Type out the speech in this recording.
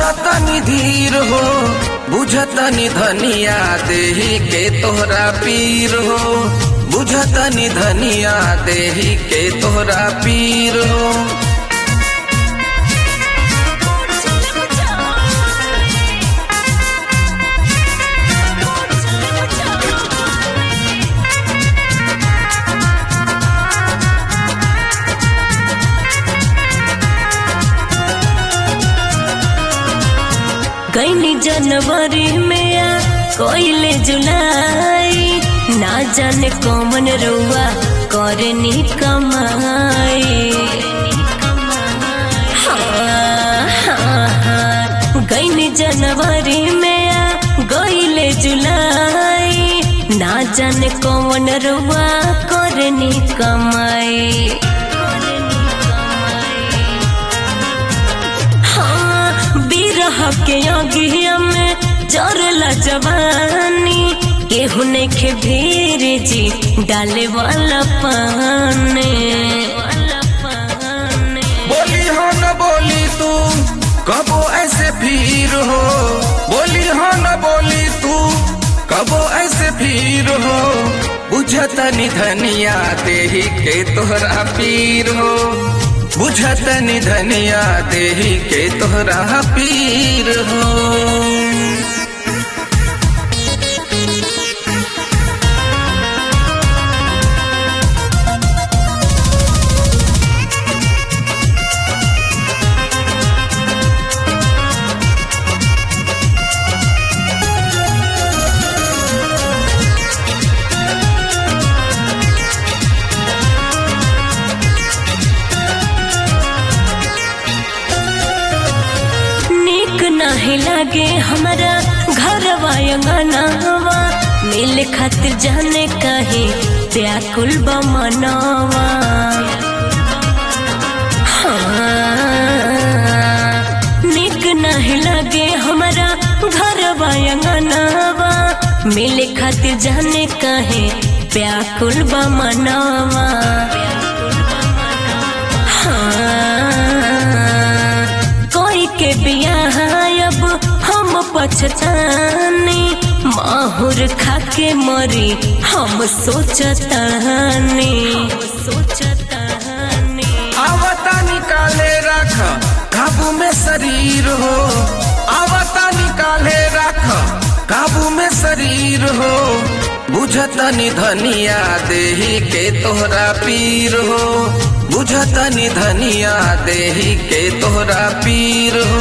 तनी धीर हो, बुझतनी धनिया देही के तोहरा पीर हो, बुझतनी धनिया देही के तोहरा पीर हो। गईनी जनवरी में आ कोइले जुलाई, ना जाने कौन रुआ करनी कमाई। गईनी जनवरी में आ गईले जुलाई, ना जाने कौन रुआ करनी कमाई। के अगिया में जरला जवानी, केहू नइखे भीर जी डाले वाला पानी। बोली हो न बोली तू कबो ऐसे फिर हो, बोली हो न बोली तू कबो ऐसे फिर हो, बुझतनी धनिया देही के तोहरा पीर हो, बुझतनी धनिया देही के तोहरा पीर हो। नहीं लगे हमारा घरवा अंगनावा, मिल खातिर जाने कहीं व्याकुल मनवा। निक नहीं लगे हमारा घरवा अंगनावा, मिल खातिर जाने कहीं व्याकुल मनवा। कोई के बियाह अब हम पछतानी, माहुर खाके मरी हम सोचतानी। आवता निकाले रख काबू में शरीर हो, आवता निकाले रख काबू में शरीर हो, बुझतनी धनिया देही के तोहरा पीर हो, बुझतनी धनिया देही के तोहरा पीर